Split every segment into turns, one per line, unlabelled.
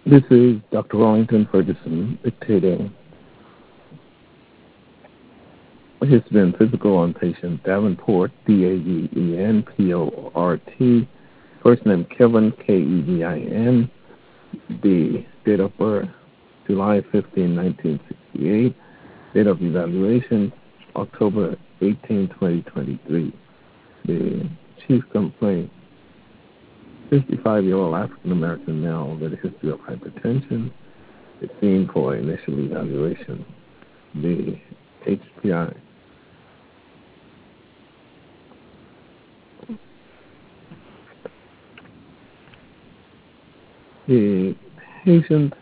This is Dr. Wellington Ferguson dictating history and physical on patient Davenport, Davenport, first name Kevin, Kevin, the date of birth, July 15, 1968, date of evaluation, October 18, 2023. The chief complaint, 55-year-old African-American male with a history of hypertension, is seen for initial evaluation. The HPI. The patient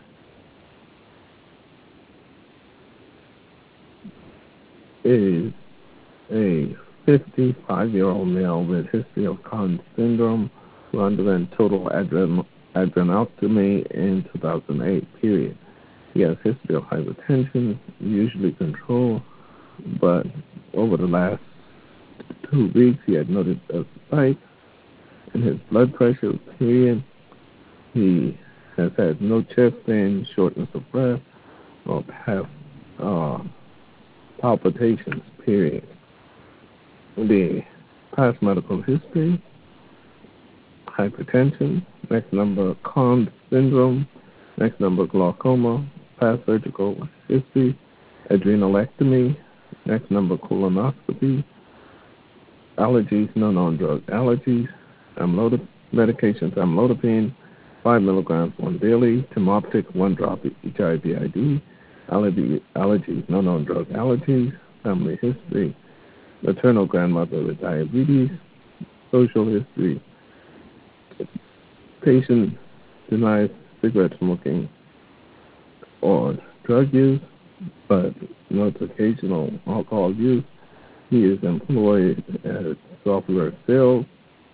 is a 55-year-old male with history of Conn's syndrome who underwent total adrenectomy in 2008, period. He has history of hypertension, usually controlled, but over the last 2 weeks he had noticed a spike in his blood pressure, period. He has had no chest pain, shortness of breath, or palpitations, period. The past medical history, hypertension, next number Conn's syndrome, next number glaucoma, past surgical history, adrenalectomy, next number colonoscopy, allergies, no known drug allergies, medications, amlodipine, 5 milligrams one daily, Timoptic, 1 drop HIV/ID, allergies, no known drug allergies, family history, maternal grandmother with diabetes, social history, patient denies cigarette smoking or drug use, but notes occasional alcohol use. He is employed as software sales,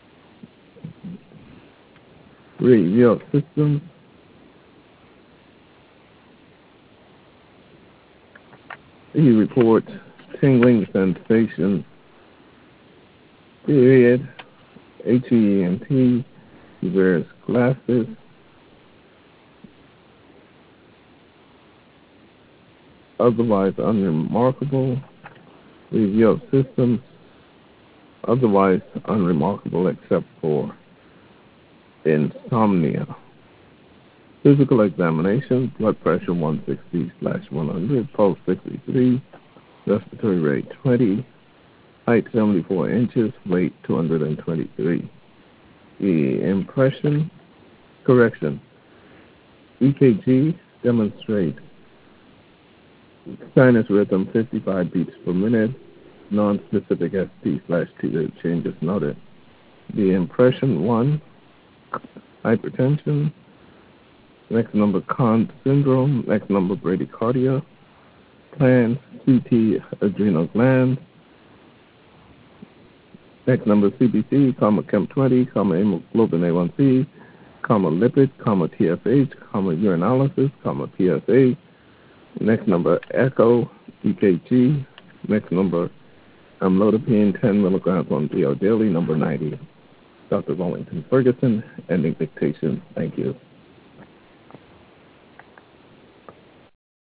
review of systems, he reports tingling sensation, period, HENT, he wears glasses, otherwise unremarkable, review of systems, otherwise unremarkable except for insomnia. Physical examination, blood pressure 160/100, pulse 63, respiratory rate 20, height 74 inches, weight 223. The impression, correction, EKG demonstrates sinus rhythm 55 beats per minute, non-specific ST/T changes noted. The impression 1, hypertension, next number Conn's syndrome, next number bradycardia, plans CT adrenal gland, next number CBC, Chem20, hemoglobin A1C, lipid, TSH, urinalysis, PSA, next number echo, EKG, next number amlodipine, 10 milligrams on DL daily, number 90. Dr. Wellington Ferguson, ending dictation. Thank you.